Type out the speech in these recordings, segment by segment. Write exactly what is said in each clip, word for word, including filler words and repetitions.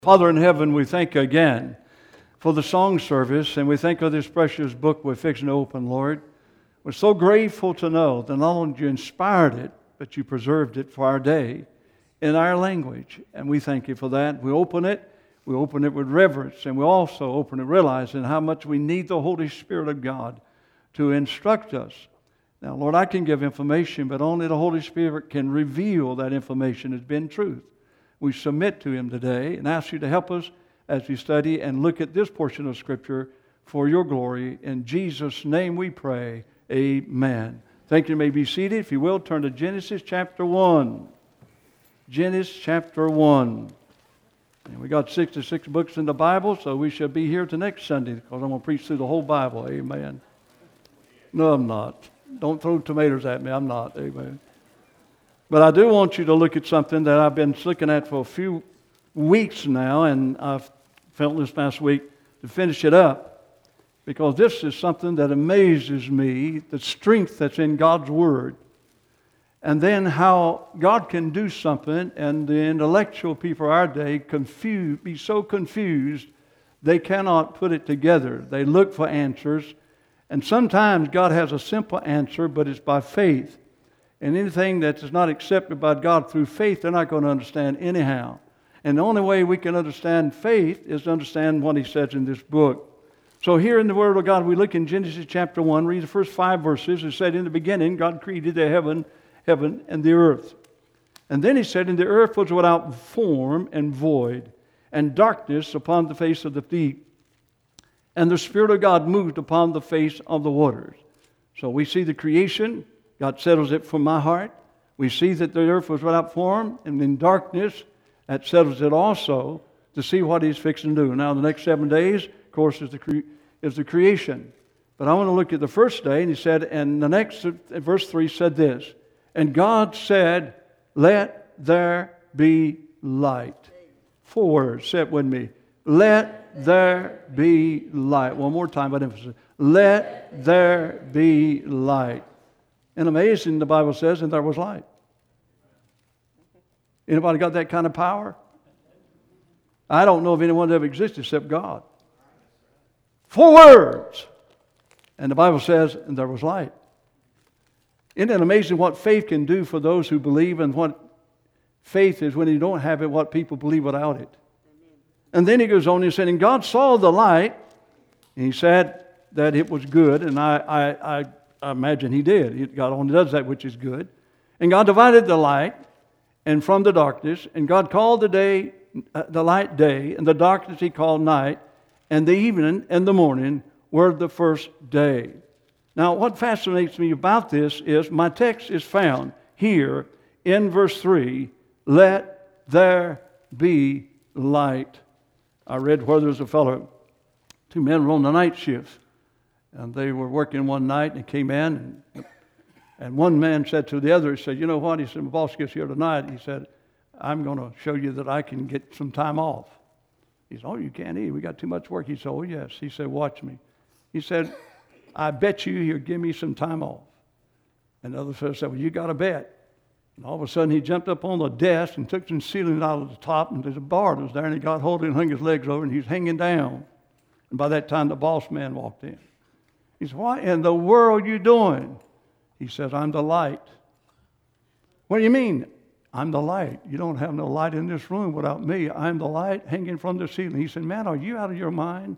Father in heaven, we thank you again for the song service, and we thank you for this precious book we're fixing to open, Lord. We're so grateful to know that not only you inspired it, but you preserved it for our day in our language. And we thank you for that. We open it, we open it with reverence, and we also open it realizing how much we need the Holy Spirit of God to instruct us. Now, Lord, I can give information, but only the Holy Spirit can reveal that information has been truth. We submit to Him today and ask you to help us as we study and look at this portion of Scripture for your glory. In Jesus' name we pray, amen. Thank you. You may be seated. If you will, turn to Genesis chapter one. Genesis chapter one. And we got sixty-six books in the Bible, so we shall be here to next Sunday because I'm going to preach through the whole Bible. Amen. No, I'm not. Don't throw tomatoes at me. I'm not. Amen. But I do want you to look at something that I've been looking at for a few weeks now, and I've felt this past week to finish it up, because this is something that amazes me, the strength that's in God's Word, and then how God can do something, and the intellectual people of our day confused, be so confused they cannot put it together. They look for answers, and sometimes God has a simple answer, but it's by faith. And anything that is not accepted by God through faith, they're not going to understand anyhow. And the only way we can understand faith is to understand what He says in this book. So here in the Word of God, we look in Genesis chapter one, read the first five verses. It said, in the beginning, God created the heaven, heaven and the earth. And then He said, and the earth was without form and void, and darkness upon the face of the deep. And the Spirit of God moved upon the face of the waters. So we see the creation. God settles it from my heart. We see that the earth was without form and in darkness. That settles it also to see what He's fixing to do. Now, the next seven days, of course, is the, cre- is the creation. But I want to look at the first day, and He said, and the next, verse three said this, and God said, let there be light. Four words, say it with me. Let there be light. One more time, but emphasis. Let there be light. And amazing, the Bible says, and there was light. Anybody got that kind of power? I don't know of anyone that ever existed except God. Four words. And the Bible says, and there was light. Isn't it amazing what faith can do for those who believe, and what faith is when you don't have it, what people believe without it. And then He goes on and said, and God saw the light, and He said that it was good, and I, I, I I imagine He did. God only does that which is good. And God divided the light and from the darkness. And God called the day, uh, the light day, and the darkness He called night. And the evening and the morning were the first day. Now, what fascinates me about this is my text is found here in verse three. Let there be light. I read where there was a fellow, two men were on the night shift. And they were working one night and came in, and, and one man said to the other, he said, you know what? He said, my boss gets here tonight. He said, I'm going to show you that I can get some time off. He said, oh, you can't eat. We got too much work. He said, oh, yes. He said, watch me. He said, I bet you he'll give me some time off. And the other fellow said, well, you got to bet. And all of a sudden, he jumped up on the desk and took some ceiling out of the top, and there's a bar that was there, and he got hold of it and hung his legs over, and he was hanging down. And by that time, the boss man walked in. He said, what in the world are you doing? He says, I'm the light. What do you mean? I'm the light. You don't have no light in this room without me. I'm the light hanging from the ceiling. He said, man, are you out of your mind?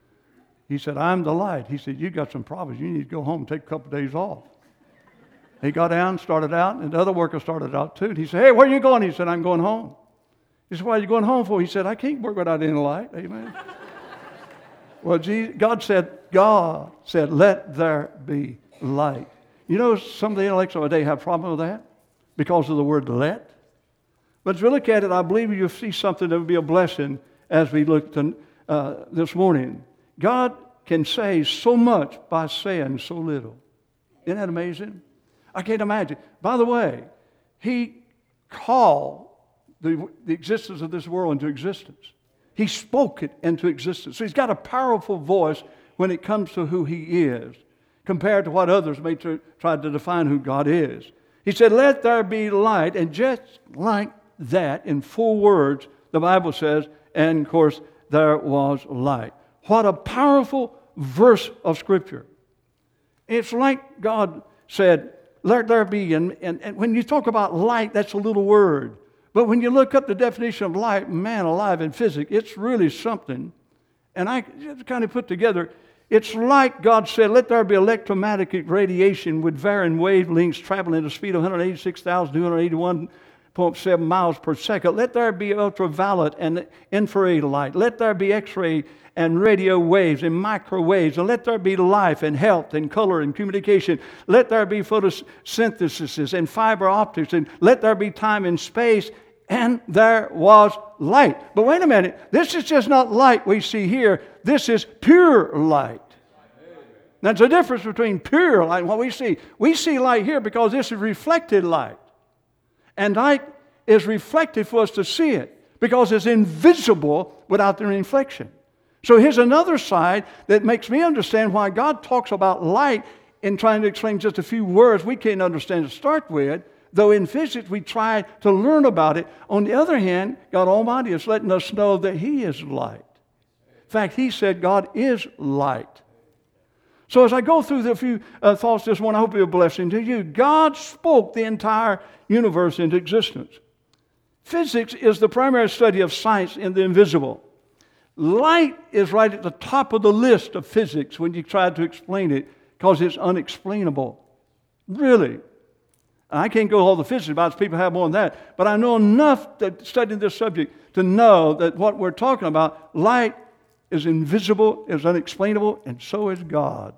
He said, I'm the light. He said, you got some problems. You need to go home and take a couple of days off. He got down, started out, and the other worker started out too. And he said, hey, where are you going? He said, I'm going home. He said, why are you going home for? He said, I can't work without any light. Amen. Well, God said, God said, let there be light. You know, some of the intellects of the day have a problem with that because of the word let. But as we look at it, I believe you'll see something that will be a blessing as we look to, uh, this morning. God can say so much by saying so little. Isn't that amazing? I can't imagine. By the way, He called the, the existence of this world into existence. He spoke it into existence. So He's got a powerful voice when it comes to who He is, compared to what others may tr- try to define who God is. He said, let there be light. And just like that, in four words, the Bible says, and of course, there was light. What a powerful verse of Scripture. It's like God said, let there be, and, and, and when you talk about light, that's a little word. But when you look up the definition of light, man alive in physics, it's really something. And I just kind of put together, it's like God said, let there be electromagnetic radiation with varying wavelengths traveling at a speed of one hundred eighty-six thousand two hundred eighty-one point seven miles per second. Let there be ultraviolet and infrared light. Let there be X-ray and radio waves and microwaves. And let there be life and health and color and communication. Let there be photosynthesis and fiber optics. And let there be time and space. And there was light. But wait a minute. This is just not light we see here. This is pure light. Now, there's a difference between pure light and what we see. We see light here because this is reflected light. And light is reflected for us to see it because it's invisible without the reflection. So here's another side that makes me understand why God talks about light in trying to explain just a few words we can't understand to start with, though in physics we try to learn about it. On the other hand, God Almighty is letting us know that He is light. In fact, He said God is light. So as I go through the few uh, thoughts this morning, I hope it'll be a blessing to you. God spoke the entire universe into existence. Physics is the primary study of science in the invisible. Light is right at the top of the list of physics when you try to explain it because it's unexplainable. Really. I can't go all the physics about it. People have more than that. But I know enough to study this subject to know that what we're talking about, light is invisible, is unexplainable, and so is God.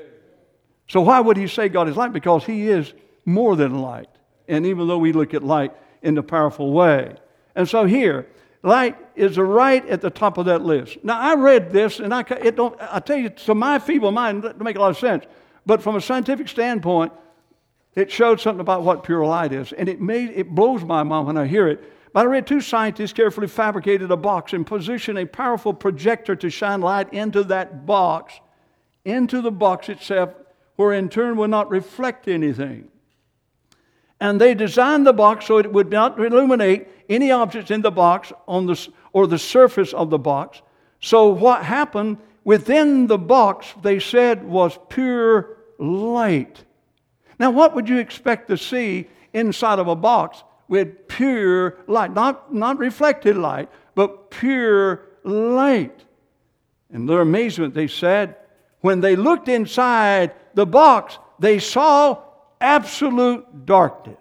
So why would He say God is light? Because He is more than light. And even though we look at light in a powerful way. And so here, light is right at the top of that list. Now, I read this, and I, it don't, I tell you, to my feeble mind, it doesn't make a lot of sense. But from a scientific standpoint, it showed something about what pure light is. And it made it blows my mind when I hear it. But I read two scientists carefully fabricated a box and positioned a powerful projector to shine light into that box, into the box itself, where in turn would not reflect anything. And they designed the box so it would not illuminate any objects in the box on the, or the surface of the box. So what happened within the box, they said, was pure light. Now, what would you expect to see inside of a box with pure light? Not, not reflected light, but pure light. And their amazement, they said, when they looked inside the box, they saw absolute darkness.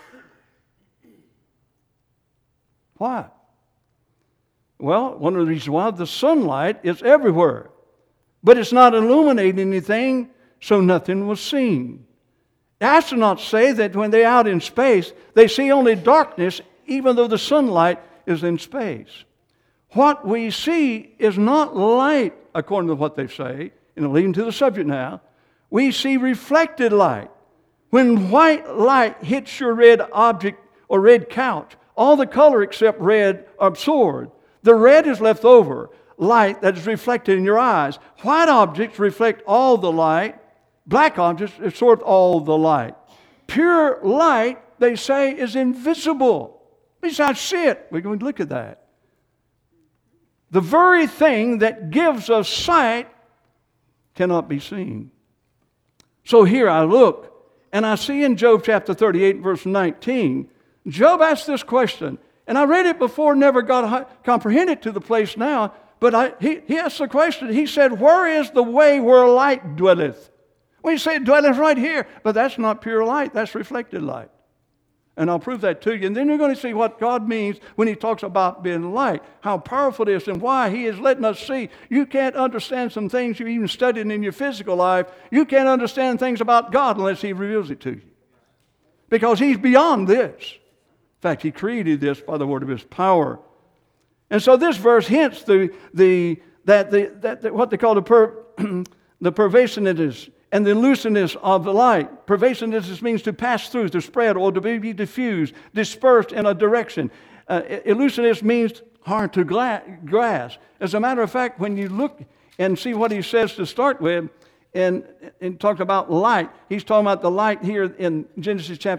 Why? Well, one of the reasons why the sunlight is everywhere, but it's not illuminating anything, so nothing was seen. The astronauts say that when they're out in space, they see only darkness, even though the sunlight is in space. What we see is not light, according to what they say, and leading to the subject now. We see reflected light. When white light hits your red object or red couch, all the color except red are absorbed. The red is left over, light that is reflected in your eyes. White objects reflect all the light. Black objects absorb all the light. Pure light, they say, is invisible. Besides, see it. We're going to look at that. The very thing that gives us sight cannot be seen. So here I look, and I see in Job chapter thirty-eight, verse nineteen, Job asked this question, and I read it before, never got comprehended to the place now, but I, he, he asked the question. He said, where is the way where light dwelleth? We say it dwelleth right here, but that's not pure light, that's reflected light. And I'll prove that to you. And then you're going to see what God means when He talks about being light, how powerful it is and why He is letting us see. You can't understand some things you even studied in your physical life. You can't understand things about God unless He reveals it to you. Because He's beyond this. In fact, He created this by the word of His power. And so this verse hints the, the, that, the, that the, what they call the, per, the pervasiveness and the elusiveness of the light. Pervasiveness means to pass through, to spread, or to be diffused, dispersed in a direction. Uh, elusiveness means hard to gla- grasp. As a matter of fact, when you look and see what he says to start with, and, and talk about light, he's talking about the light here in Genesis chapter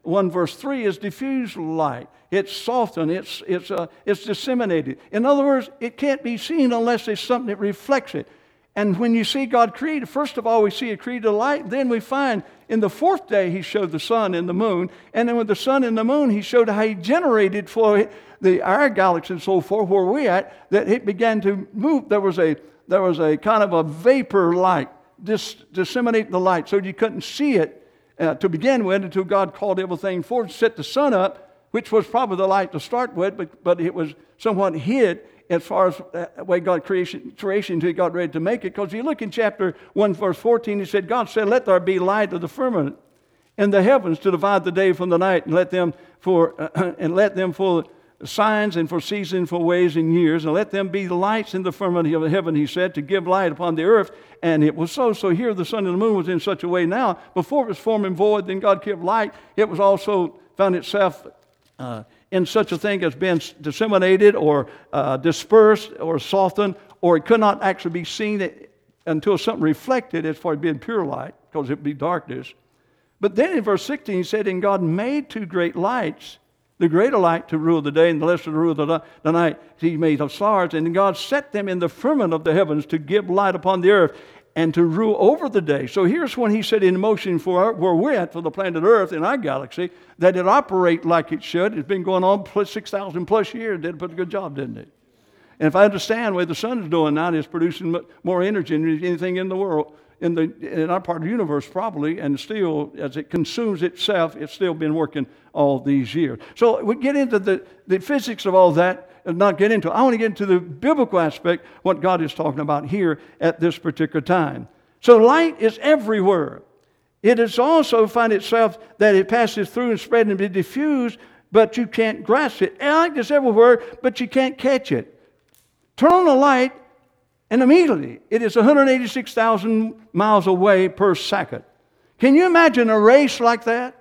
one verse three is diffused light. It's softened. It's, it's, uh, it's disseminated. In other words, it can't be seen unless there's something that reflects it. And when you see God created, first of all, we see a created light. Then we find in the fourth day, he showed the sun and the moon. And then with the sun and the moon, he showed how he generated for the, our galaxy and so forth, where we at, that it began to move. There was a, there was a kind of a vapor light, dis, disseminate the light, so you couldn't see it uh, to begin with until God called everything forth, set the sun up, which was probably the light to start with, but, but it was somewhat hid as far as the way God creation, creation until he got ready to make it. Because you look in chapter one, verse fourteen, he said, God said, let there be light of the firmament and the heavens to divide the day from the night, and let them for uh, and let them for signs and for seasons, for ways and years, and let them be lights in the firmament of heaven, he said, to give light upon the earth. And it was so. So here the sun and the moon was in such a way now. Before it was formed and void, then God gave light. It was also found itself uh, in such a thing as being disseminated or uh, dispersed or softened, or it could not actually be seen until something reflected as far as being pure light, because it would be darkness. But then in verse sixteen, he said, and God made two great lights, the greater light to rule the day and the lesser to rule the, the night. He made the stars, and God set them in the firmament of the heavens to give light upon the earth and to rule over the day. So here's when he set in motion for our, where we're at, for the planet Earth in our galaxy, that it operate like it should. It's been going on plus six thousand plus years. Did a pretty good job, didn't it? And if I understand what the sun is doing now, it's producing more energy than anything in the world, in the in our part of the universe probably, and still, as it consumes itself, it's still been working all these years. So we get into the, the physics of all that, and not get into it. I want to get into the biblical aspect, what God is talking about here at this particular time. So light is everywhere. It is also find itself that it passes through and spread and be diffused, but you can't grasp it. And light is everywhere, but you can't catch it. Turn on the light, and immediately it is one hundred eighty-six thousand miles away per second. Can you imagine a race like that?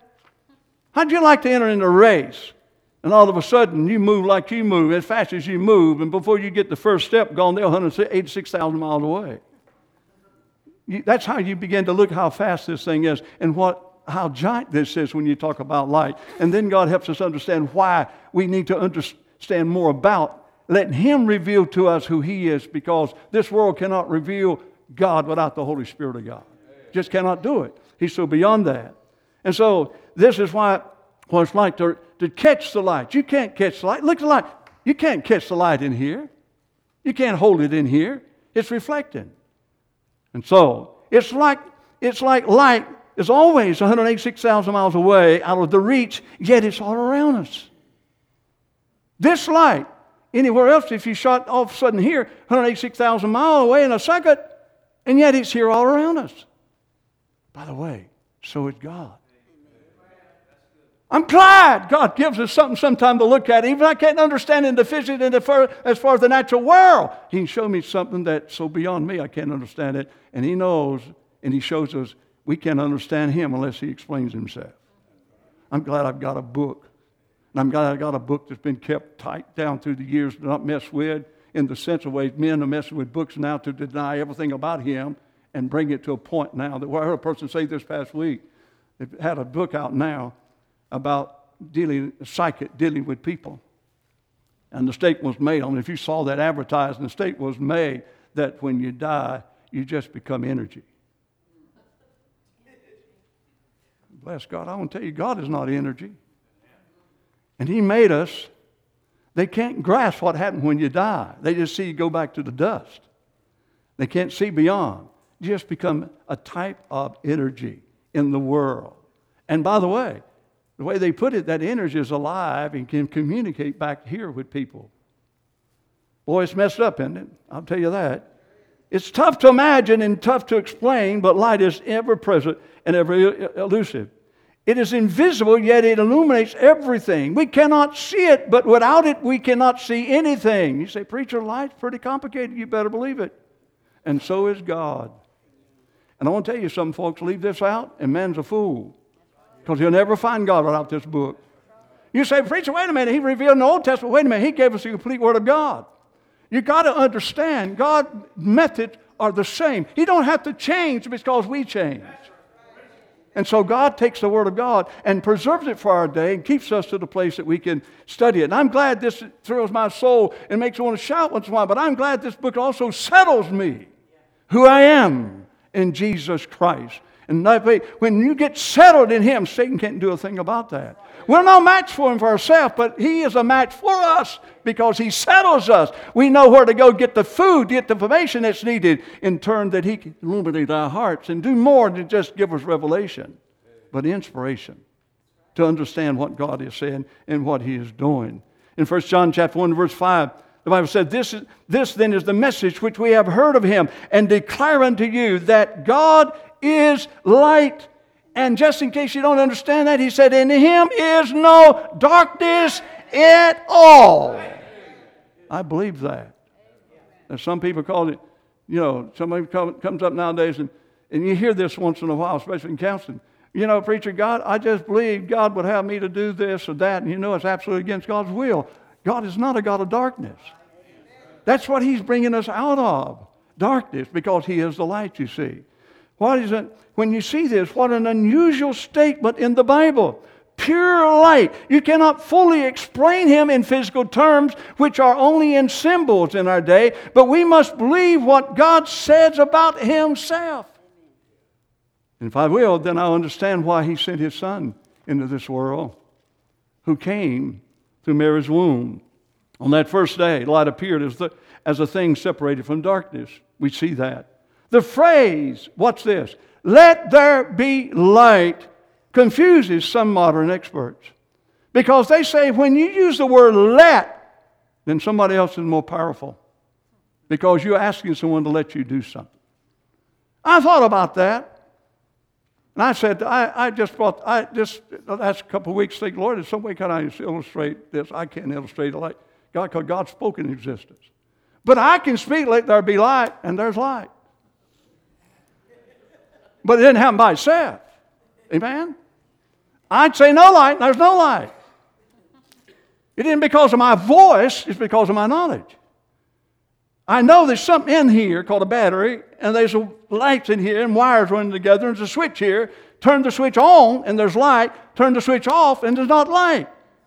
How'd you like to enter into a race? And all of a sudden, you move like you move, as fast as you move, and before you get the first step gone, they're one hundred eighty-six thousand miles away. You, that's how you begin to look how fast this thing is and what how giant this is when you talk about light. And then God helps us understand why we need to understand more about letting Him reveal to us who He is, because this world cannot reveal God without the Holy Spirit of God. Just cannot do it. He's so beyond that. And so this is why what it's like to, to catch the light. You can't catch the light. Look at the light. You can't catch the light in here. You can't hold it in here. It's reflecting. And so it's like it's like light is always one hundred eighty-six thousand miles away, out of the reach, yet it's all around us. This light, anywhere else, if you shot all of a sudden here, one hundred eighty-six thousand miles away in a second, and yet it's here all around us. By the way, so is God. I'm glad God gives us something sometime to look at. Even if I can't understand in the physics and as far as the natural world, He can show me something that's so beyond me I can't understand it. And He knows, and He shows us we can't understand Him unless He explains Himself. I'm glad I've got a book. And I'm glad I've got a book that's been kept tight down through the years, not messed with, in the sense of ways men are messing with books now to deny everything about Him and bring it to a point now that I heard a person say this past week. They've had a book out now about dealing, psychic, dealing with people. And the statement was made, I mean, if you saw that advertised, and the statement was made that when you die, you just become energy. Bless God. I want to tell you, God is not energy. And He made us. They can't grasp what happened when you die. They just see you go back to the dust. They can't see beyond. You just become a type of energy in the world. And by the way, the way they put it, that energy is alive and can communicate back here with people. Boy, it's messed up, isn't it? I'll tell you that. It's tough to imagine and tough to explain, but light is ever present and ever elusive. It is invisible, yet it illuminates everything. We cannot see it, but without it, we cannot see anything. You say, preacher, light's pretty complicated. You better believe it. And so is God. And I want to tell you something, folks, leave this out, and man's a fool. Because he'll never find God without this book. You say, preacher, wait a minute. He revealed in the Old Testament. Wait a minute. He gave us the complete Word of God. You've got to understand God's methods are the same. He don't have to change because we change. And so God takes the Word of God and preserves it for our day and keeps us to the place that we can study it. And I'm glad this thrills my soul and makes me want to shout once in a while, but I'm glad this book also settles me, who I am in Jesus Christ. And when you get settled in Him, Satan can't do a thing about that. We're no match for Him for ourselves, but He is a match for us because He settles us. We know where to go get the food, get the information that's needed, in turn that He can illuminate our hearts and do more than just give us revelation, but inspiration to understand what God is saying and what He is doing. In First John chapter one, verse five, the Bible said, this, is, this then is the message which we have heard of Him and declare unto you, that God is light. And just in case you don't understand that, He said, in Him is no darkness at all. I believe that. And some people call it, you know, somebody comes up nowadays, and, and you hear this once in a while, especially in counseling. You know, preacher, God, I just believe God would have me to do this or that, and you know it's absolutely against God's will. God is not a God of darkness. That's what He's bringing us out of, darkness, because He is the light, you see. What is it? When you see this, what an unusual statement in the Bible. Pure light. You cannot fully explain Him in physical terms, which are only in symbols in our day, but we must believe what God says about Himself. And if I will, then I'll understand why He sent His Son into this world, who came through Mary's womb. On that first day, light appeared as, the, as a thing separated from darkness. We see that. The phrase, what's this? Let there be light, confuses some modern experts. Because they say when you use the word let, then somebody else is more powerful. Because you're asking someone to let you do something. I thought about that. And I said, I, I just thought, I just, the last couple of weeks, think, Lord, in some way can I illustrate this? I can't illustrate it like God, because God spoke in existence. But I can speak, let there be light, and there's light. But it didn't happen by itself. Amen? I'd say no light, and there's no light. It isn't because of my voice, it's because of my knowledge. I know there's something in here called a battery, and there's lights in here, and wires running together, and there's a switch here. Turn the switch on, and there's light. Turn the switch off, and there's not light.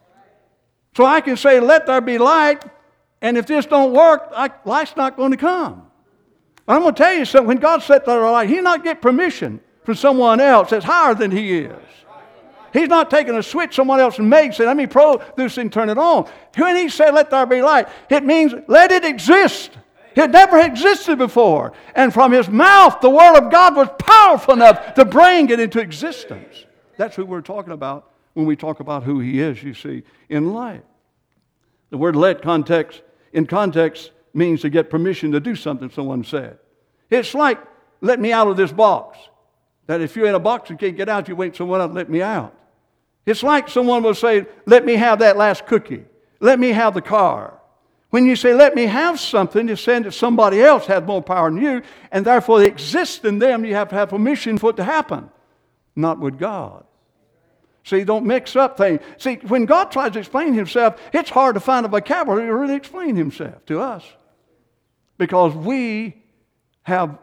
So I can say, let there be light, and if this don't work, I, light's not going to come. I'm going to tell you something. When God set that light, He not get permission from someone else that's higher than He is. He's not taking a switch someone else made and saying, let me pro this and turn it on. When He said, let there be light, it means let it exist. It never existed before. And from His mouth, the Word of God was powerful enough to bring it into existence. That's who we're talking about when we talk about who He is, you see, in light. The word let context, in context, means to get permission to do something someone said. It's like, let me out of this box. That if you're in a box and can't get out, you wait someone else to let me out. It's like someone will say, let me have that last cookie. Let me have the car. When you say, let me have something, you're saying that somebody else has more power than you, and therefore it exists in them. You have to have permission for it to happen. Not with God. See, don't mix up things. See, when God tries to explain Himself, it's hard to find a vocabulary to really explain Himself to us. Because we have,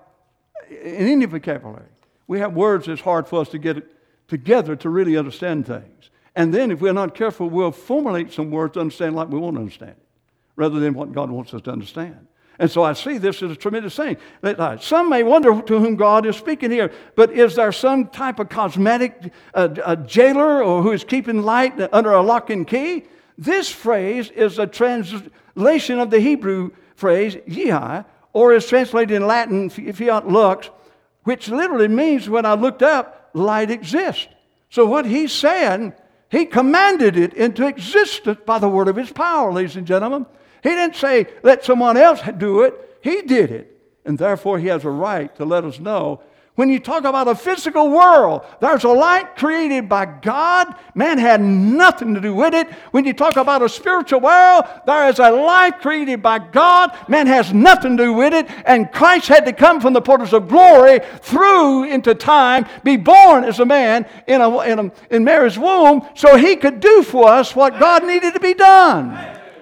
in any vocabulary, we have words that's hard for us to get it together to really understand things. And then if we're not careful, we'll formulate some words to understand like we won't understand it, rather than what God wants us to understand. And so I see this as a tremendous thing. Some may wonder to whom God is speaking here, but is there some type of cosmetic uh, a jailer or who is keeping light under a lock and key? This phrase is a translation of the Hebrew phrase, Yehi, or is translated in Latin, fiat lux, which literally means, when I looked up, light exists. So what He's saying, He commanded it into existence by the word of His power, ladies and gentlemen. He didn't say, let someone else do it. He did it. And therefore, He has a right to let us know. When you talk about a physical world, there's a light created by God. Man had nothing to do with it. When you talk about a spiritual world, there is a light created by God. Man has nothing to do with it. And Christ had to come from the portals of glory through into time, be born as a man in, a, in, a, in Mary's womb, so He could do for us what God needed to be done.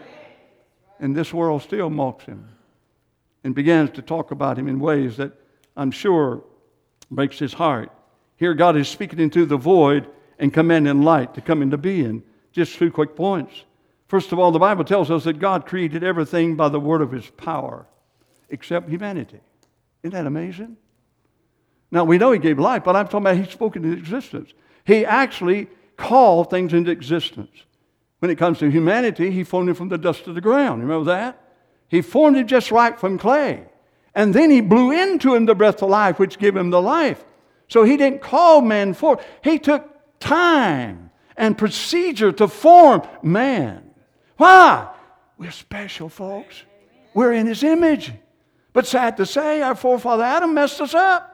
And this world still mocks Him and begins to talk about Him in ways that I'm sure breaks His heart. Here God is speaking into the void and commanding light to come into being. Just two quick points. First of all, the Bible tells us that God created everything by the word of His power, except humanity. Isn't that amazing? Now, we know He gave life, but I'm talking about He spoke into existence. He actually called things into existence. When it comes to humanity, He formed it from the dust of the ground. Remember that? He formed it just right from clay. And then He blew into him the breath of life, which gave him the life. So He didn't call man forth. He took time and procedure to form man. Why? We're special, folks. We're in His image. But sad to say, our forefather Adam messed us up.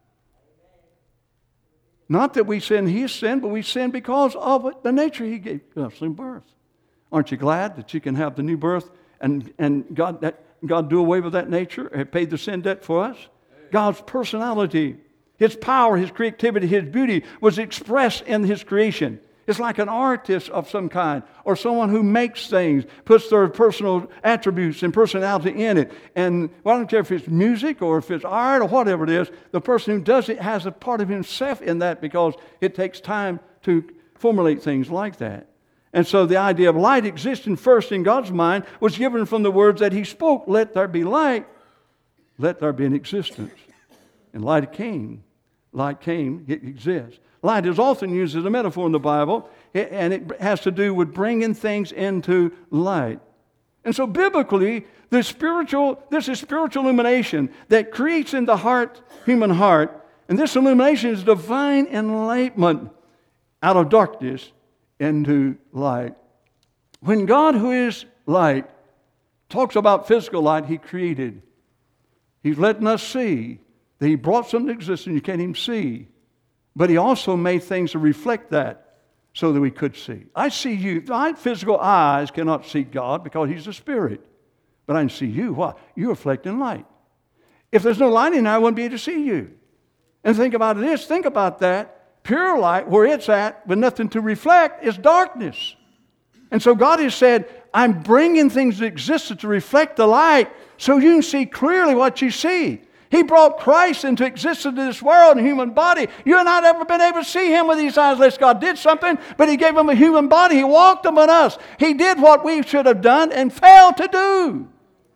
Not that we sin, He sinned, but we sin because of it, the nature He gave us in birth. Aren't you glad that you can have the new birth and, and God, that, God do away with that nature and paid the sin debt for us? God's personality, His power, His creativity, His beauty was expressed in His creation. It's like an artist of some kind or someone who makes things, puts their personal attributes and personality in it. And well, I don't care if it's music or if it's art or whatever it is, the person who does it has a part of himself in that because it takes time to formulate things like that. And so the idea of light existing first in God's mind was given from the words that He spoke, let there be light, let there be an existence. And light came. Light came, it exists. Light is often used as a metaphor in the Bible, and it has to do with bringing things into light. And so biblically, the spiritual, this is spiritual illumination that creates in the heart, human heart, and this illumination is divine enlightenment out of darkness into light. When God, who is light, talks about physical light He created, He's letting us see that He brought something to existence you can't even see. But He also made things to reflect that so that we could see. I see you. My physical eyes cannot see God because He's a spirit. But I can see you. Why? You're reflecting light. If there's no light in there, I wouldn't be able to see you. And think about this. Think about that. Pure light, where it's at, with nothing to reflect, is darkness. And so God has said, I'm bringing things to existence to reflect the light so you can see clearly what you see. He brought Christ into existence in this world in a human body. You and I have never been able to see Him with these eyes unless God did something, but He gave Him a human body. He walked among us. He did what we should have done and failed to do.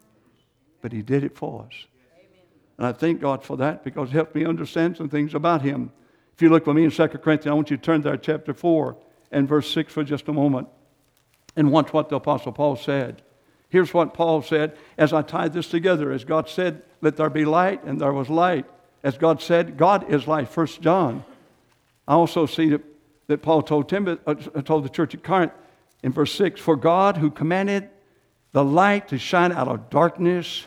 But He did it for us. And I thank God for that because it helped me understand some things about Him. If you look with me in Second Corinthians, I want you to turn there to chapter four and verse six for just a moment and watch what the Apostle Paul said. Here's what Paul said as I tied this together. As God said, let there be light, and there was light. As God said, God is light, First John. I also see that, that Paul told, Timothy, uh, told the church at Corinth in verse six, for God who commanded the light to shine out of darkness.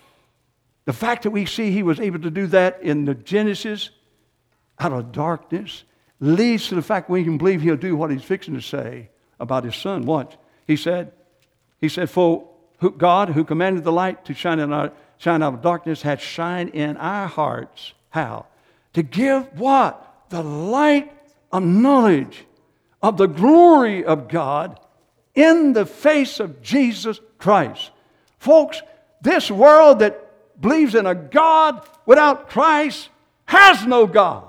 The fact that we see He was able to do that in the Genesis out of darkness leads to the fact we can believe He'll do what He's fixing to say about His Son. Watch. He said, He said, for who, God who commanded the light to shine, in our, shine out of darkness had shined in our hearts. How? To give what? The light of knowledge of the glory of God in the face of Jesus Christ. Folks, this world that believes in a God without Christ has no God.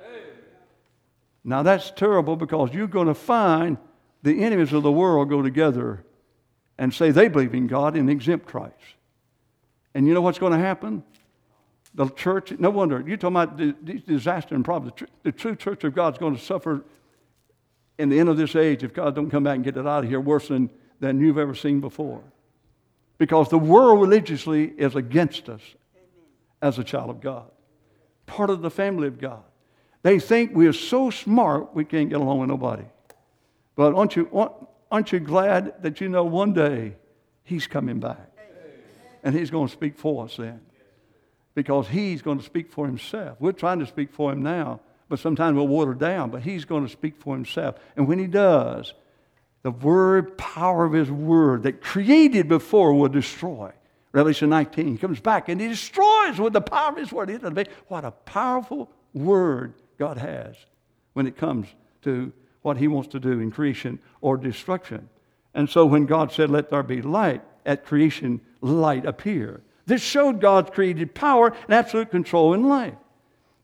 Now that's terrible because you're going to find the enemies of the world go together and say they believe in God and exempt Christ. And you know what's going to happen? The church, no wonder, you're talking about the, the disaster and problems. The, tr- the true church of God is going to suffer in the end of this age if God don't come back and get it out of here worse than, than you've ever seen before. Because the world religiously is against us as a child of God. Part of the family of God. They think we are so smart we can't get along with nobody. But aren't you, aren't you glad that you know one day He's coming back? And He's going to speak for us then. Because He's going to speak for Himself. We're trying to speak for Him now, but sometimes we'll water down. But He's going to speak for Himself. And when He does, the word, power of His word that created before will destroy. Revelation nineteen, He comes back and He destroys with the power of His word. What a powerful word God has when it comes to what He wants to do in creation or destruction. And so when God said, let there be light, at creation, light appeared. This showed God's created power and absolute control in life.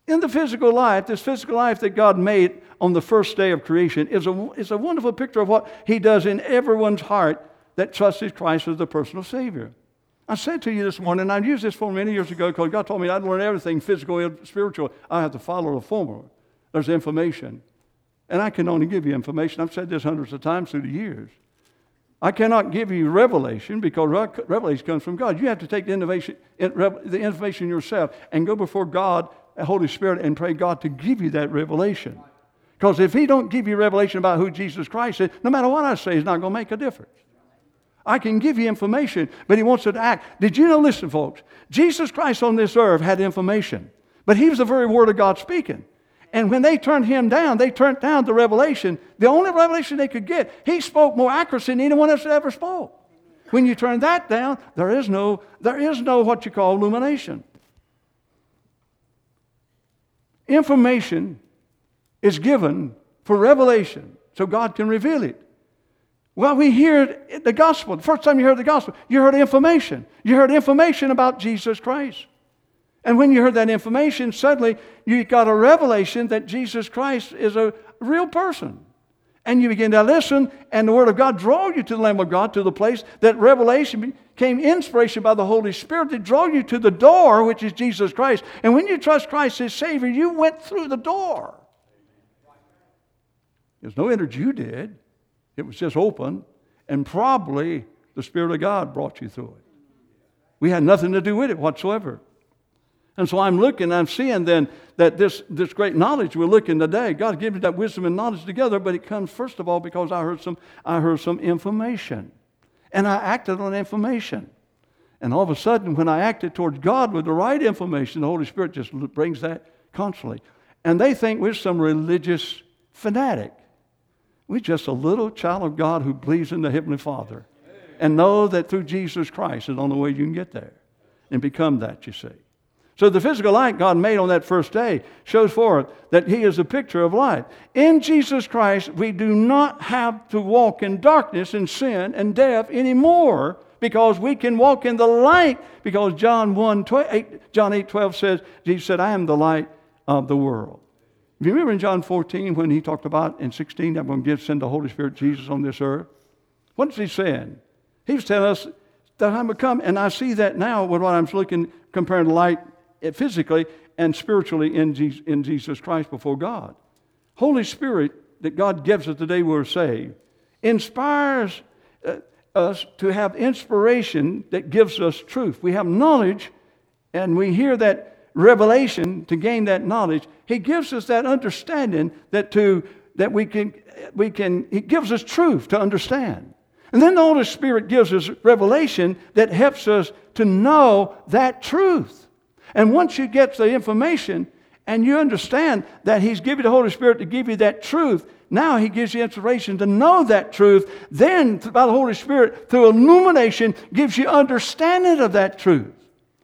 In the physical life, this physical life that God made on the first day of creation is a, is a wonderful picture of what He does in everyone's heart that trusts Christ as the personal Savior. I said to you this morning, and I used this form many years ago because God told me I'd learn everything physical and spiritual. I have to follow the formula. There's information. And I can only give you information. I've said this hundreds of times through the years. I cannot give you revelation because revelation comes from God. You have to take the information, the information yourself and go before God, the Holy Spirit, and pray God to give you that revelation. Because if He don't give you revelation about who Jesus Christ is, no matter what I say, it's not going to make a difference. I can give you information, but He wants it to act. Did you know, listen, folks, Jesus Christ on this earth had information, but He was the very Word of God speaking. And when they turned Him down, they turned down the revelation, the only revelation they could get. He spoke more accuracy than anyone else ever spoke. When you turn that down, there is no, there is no what you call illumination. Information is given for revelation so God can reveal it. Well, we hear the gospel. The first time you heard the gospel, you heard information. You heard information about Jesus Christ. And when you heard that information, suddenly you got a revelation that Jesus Christ is a real person. And you begin to listen, and the Word of God draw you to the Lamb of God, to the place that revelation became inspiration by the Holy Spirit that draw you to the door, which is Jesus Christ. And when you trust Christ as Savior, you went through the door. There's no entered you did. It was just open, and probably the Spirit of God brought you through it. We had nothing to do with it whatsoever. And so I'm looking, I'm seeing then that this, this great knowledge we're looking today, God gives me that wisdom and knowledge together, but it comes first of all because I heard some, I heard some information. And I acted on information. And all of a sudden, when I acted towards God with the right information, the Holy Spirit just brings that constantly. And they think we're some religious fanatic. We're just a little child of God who believes in the Heavenly Father and know that through Jesus Christ is the only way you can get there and become that, you see. So the physical light God made on that first day shows forth that He is a picture of light. In Jesus Christ, we do not have to walk in darkness and sin and death anymore because we can walk in the light because John one, eight, John eight twelve says, Jesus said, I am the light of the world. If you remember in John fourteen when He talked about in sixteen, I'm going to give, send the Holy Spirit Jesus on this earth. What is He saying? He was telling us that I'm going to come, and I see that now with what I'm looking, comparing the light physically and spiritually in Jesus, in Jesus Christ before God. Holy Spirit that God gives us the day we're saved inspires uh, us to have inspiration that gives us truth. We have knowledge and we hear that revelation to gain that knowledge. He gives us that understanding that to that we can we can He gives us truth to understand. And then the Holy Spirit gives us revelation that helps us to know that truth. And once you get the information and you understand that He's given the Holy Spirit to give you that truth, now He gives you inspiration to know that truth. Then, by the Holy Spirit, through illumination, gives you understanding of that truth.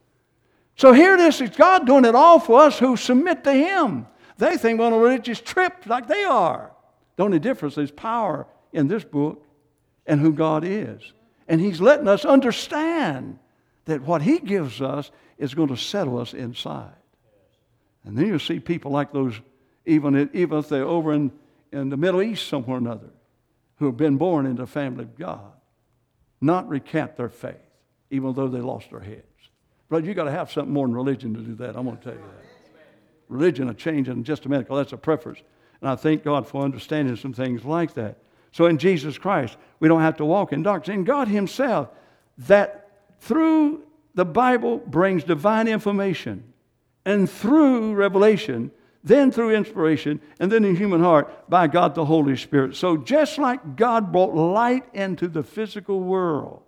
So here it is, it's God doing it all for us who submit to Him. They think we're on a religious trip like they are. The only difference is power in this book and who God is. And He's letting us understand that what He gives us is going to settle us inside. And then you'll see people like those, even if, even if they're over in, in the Middle East somewhere or another, who have been born into the family of God, not recant their faith, even though they lost their heads. Brother, you've got to have something more than religion to do that. I'm going to tell you that. Religion will change in just a minute, because that's a preference. And I thank God for understanding some things like that. So in Jesus Christ, we don't have to walk in darkness. And God Himself, that through the Bible brings divine information, and through revelation, then through inspiration, and then in human heart by God the Holy Spirit. So just like God brought light into the physical world,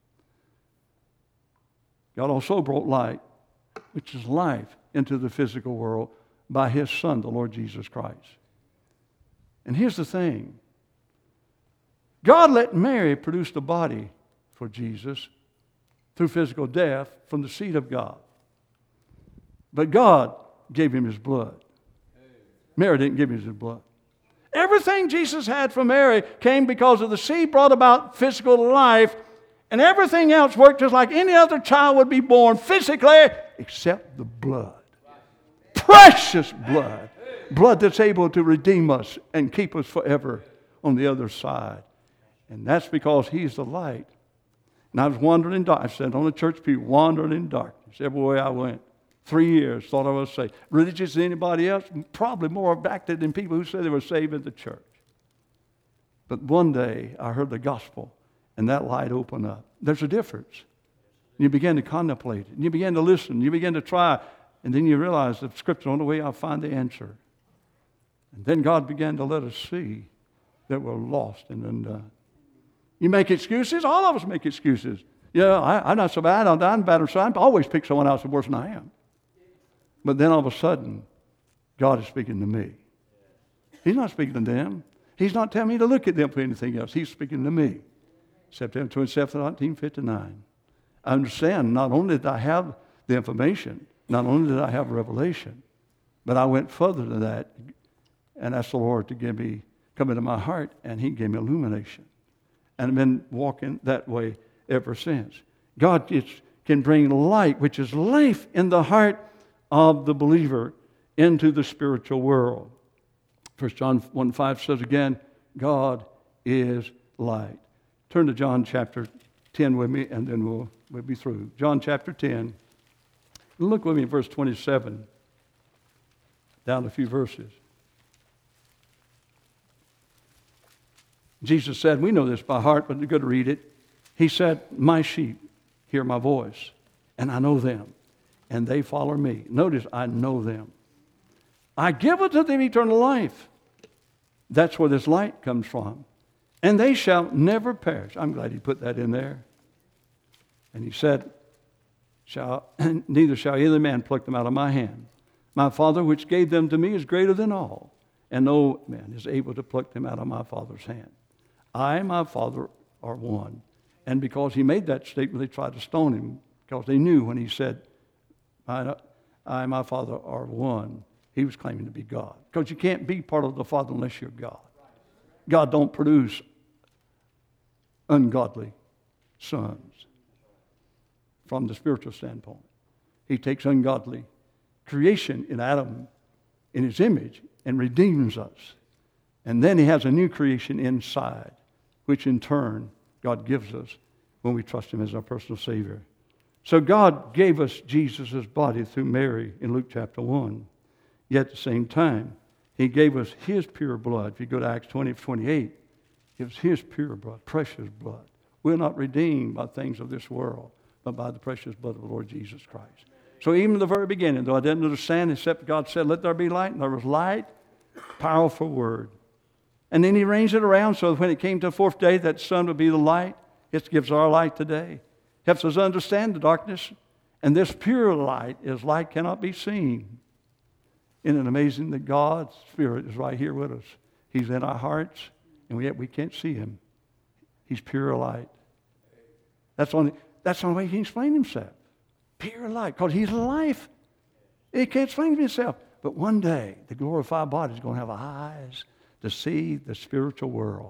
God also brought light, which is life, into the physical world by His Son, the Lord Jesus Christ. And here's the thing. God let Mary produce the body for Jesus through physical death from the seed of God. But God gave Him His blood. Mary didn't give Him His blood. Everything Jesus had from Mary came because of the seed brought about physical life, and everything else worked just like any other child would be born physically, except the blood. precious blood. Blood that's able to redeem us and keep us forever on the other side. And that's because He's the light. And I was wandering in darkness. I sat on the church pew, wandering in darkness everywhere I went. Three years, thought I was saved. Religious as anybody else, probably more active than people who said they were saved in the church. But one day, I heard the gospel, and that light opened up. There's a difference. You begin to contemplate it, and you begin to listen, you begin to try, and then you realize that Scripture on the way I'll find the answer. And then God began to let us see that we're lost and undone. You make excuses? All of us make excuses. Yeah, I, I'm not so bad. I'm better, so I always pick someone else worse than I am. But then all of a sudden, God is speaking to me. He's not speaking to them. He's not telling me to look at them for anything else. He's speaking to me. September twenty-seventh, nineteen fifty-nine. I understand not only did I have the information, not only did I have revelation, but I went further than that and asked the Lord to give me, come into my heart, and He gave me illumination. And I've been walking that way ever since. God is, can bring light, which is life in the heart of the believer, into the spiritual world. First John one five says again, God is light. Turn to John chapter ten with me, and then we'll, we'll be through. John chapter ten. Look with me at verse twenty-seven, down a few verses. Jesus said, we know this by heart, but it's good to read it. He said, my sheep hear my voice, and I know them, and they follow me. Notice, I know them. I give unto them eternal life. That's where this light comes from. And they shall never perish. I'm glad He put that in there. And He said, shall, neither shall either man pluck them out of my hand. My Father which gave them to me is greater than all, and no man is able to pluck them out of my Father's hand. I and my Father are one. And because He made that statement, they tried to stone Him, because they knew when He said, I, I and my Father are one, He was claiming to be God. Because you can't be part of the Father unless you're God. God don't produce ungodly sons from the spiritual standpoint. He takes ungodly creation in Adam in His image and redeems us. And then He has a new creation inside, which in turn God gives us when we trust Him as our personal Savior. So God gave us Jesus' body through Mary in Luke chapter one. Yet at the same time, He gave us His pure blood. If you go to Acts twenty, twenty-eight, it was His pure blood, precious blood. We're not redeemed by things of this world, but by the precious blood of the Lord Jesus Christ. So even in the very beginning, though I didn't understand, except God said, let there be light, and there was light, powerful word. And then He arranged it around so that when it came to the fourth day, that sun would be the light. It gives our light today. Helps us understand the darkness. And this pure light is light cannot be seen. Isn't it amazing that God's Spirit is right here with us? He's in our hearts, and yet we can't see Him. He's pure light. That's the only, that's the only way He can explain Himself. Pure light, because He's life. He can't explain Himself. But one day, the glorified body is going to have eyes to see the spiritual world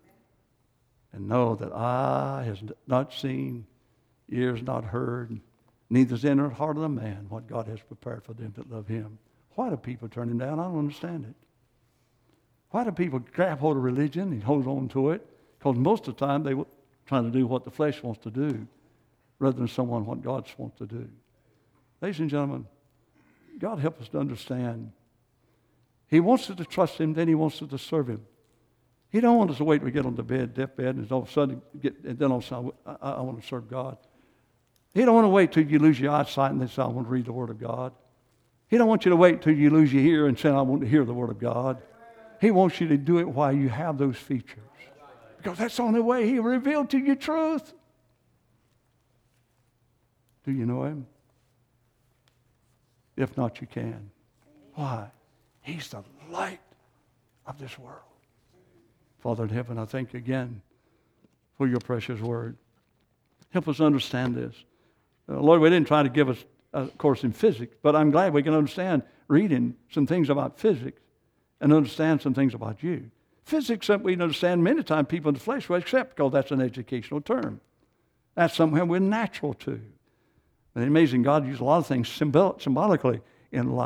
and know that eye has not seen, ears not heard, neither has entered the heart of the man what God has prepared for them that love Him. Why do people turn Him down? I don't understand it. Why do people grab hold of religion and hold on to it? Because most of the time they're trying to do what the flesh wants to do rather than someone what God wants to do. Ladies and gentlemen, God help us to understand. He wants us to trust Him, then He wants us to serve Him. He don't want us to wait till we get on the bed, deathbed, and all of a sudden get, and then all of a sudden I, I, I want to serve God. He don't want to wait till you lose your eyesight and then say, I want to read the Word of God. He don't want you to wait till you lose your ear and say, I want to hear the Word of God. He wants you to do it while you have those features. Because that's the only way He revealed to you truth. Do you know Him? If not, you can. Why? He's the light of this world. Father in heaven, I thank you again for your precious word. Help us understand this. Uh, Lord, we didn't try to give us a course in physics, but I'm glad we can understand reading some things about physics and understand some things about you. Physics, we can understand many times people in the flesh will accept because that's an educational term. That's something we're natural to. But amazing, God used a lot of things symbol- symbolically in life.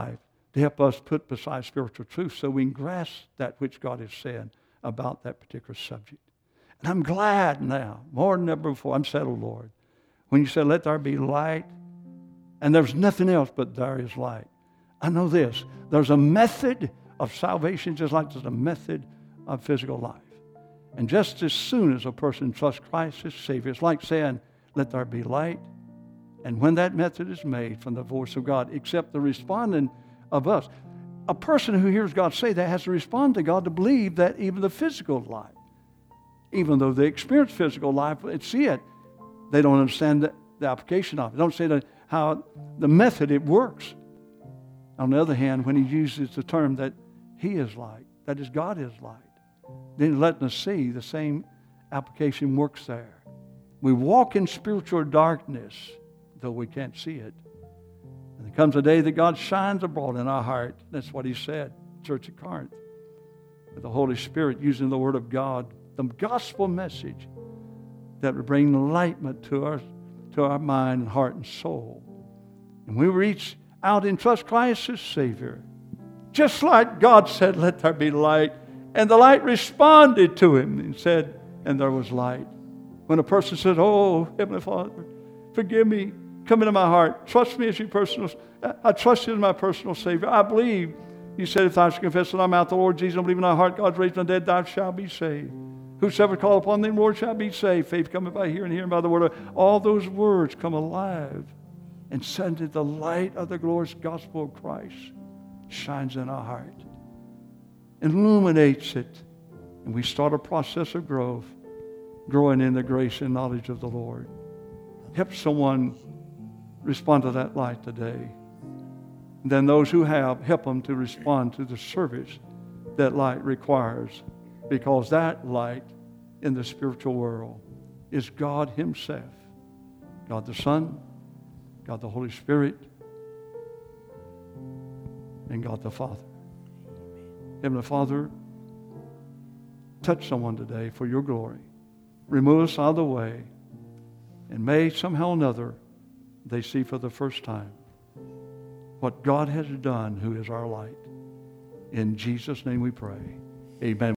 to help us put beside spiritual truth so we can grasp that which God has said about that particular subject. And I'm glad now, more than ever before, I'm settled, Lord. When you said, let there be light, and there's nothing else but there is light. I know this. There's a method of salvation just like there's a method of physical life. And just as soon as a person trusts Christ as Savior, it's like saying, let there be light. And when that method is made from the voice of God, except the responding of us, a person who hears God say that has to respond to God to believe that even the physical life, even though they experience physical life and see it, they don't understand the, the application of it. They don't see the, how the method it works. On the other hand, when he uses the term that he is light, that is, God is light, then letting us see the same application works there. We walk in spiritual darkness, though we can't see it. And there comes a day that God shines abroad in our heart. That's what he said, Church of Corinth. With the Holy Spirit using the Word of God, the gospel message that would bring enlightenment to our, to our mind and heart and soul. And we reach out and trust Christ as Savior. Just like God said, let there be light. And the light responded to him and said, and there was light. When a person said, oh, Heavenly Father, forgive me, come into my heart, trust me as your personal, I trust you as my personal Savior. I believe, you said, if thou shalt confess with thy mouth the Lord Jesus and believe in thy heart, God's raised from the dead, thou shalt be saved. Whosoever call upon the Lord shall be saved. Faith cometh by hearing, hearing by the word of God. All those words come alive and suddenly the light of the glorious gospel of Christ shines in our heart, illuminates it, and we start a process of growth, growing in the grace and knowledge of the Lord. Help someone respond to that light today. And then those who have, help them to respond to the service that light requires, because that light in the spiritual world is God himself, God the Son, God the Holy Spirit, and God the Father. Heavenly Father, touch someone today for your glory. Remove us out of the way, and may somehow or another they see for the first time what God has done, who is our light. In Jesus' name we pray. Amen.